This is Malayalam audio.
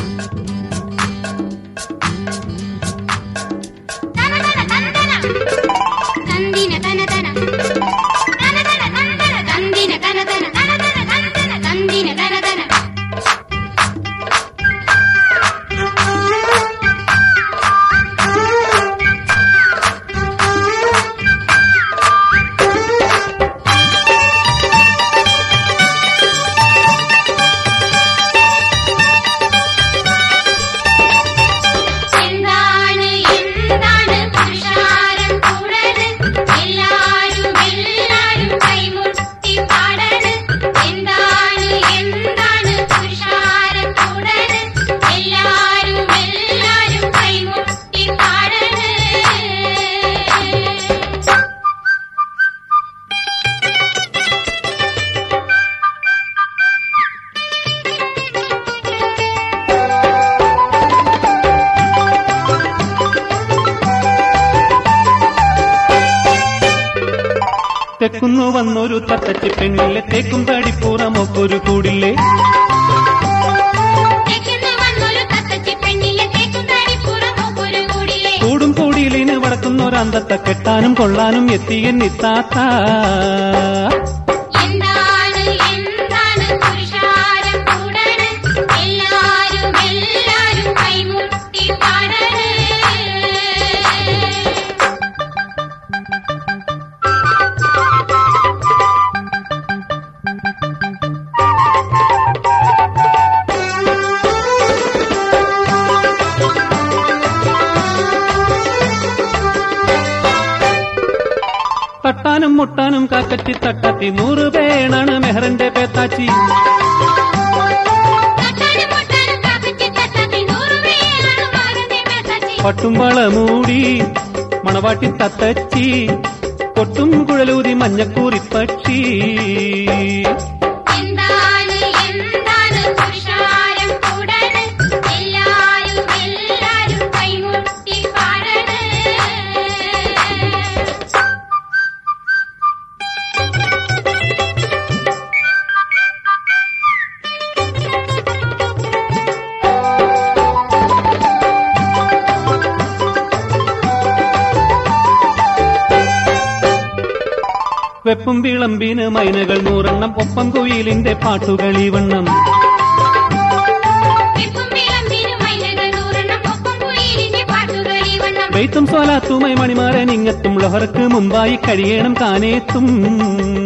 തെക്കുന്നു വന്നൊരു തത്തച്ചി പെണ്ണിലെ തേക്കും തടിപ്പൂറമൊക്കൊരു കൂടില്ലേ കൂടും കൂടിയിലിന് വടക്കുന്നൊരന്തത്തെ കെട്ടാനും കൊള്ളാനും എത്തിയെന്നിത്താത്ത തട്ടാനും മുട്ടാനും കാക്കച്ചി തട്ടാത്തി 100 പേണാണ് മെഹറിന്റെ പേത്താച്ചി പട്ടുംവള മൂടി മണവാട്ടി തത്തച്ചി കൊട്ടും കുഴലൂതി മഞ്ഞക്കൂറി പക്ഷി വെപ്പും വിളമ്പിന് മൈനകൾ 100 എണ്ണം ഒപ്പം കുയിലിന്റെ പാട്ടുകളി വണ്ണം വെയ്ത്തും സ്വലാത്തുമായി മണിമാരൻ ഇങ്ങത്തും ലൊഹർക്ക് മുമ്പായി കഴിയണം കാനേത്തും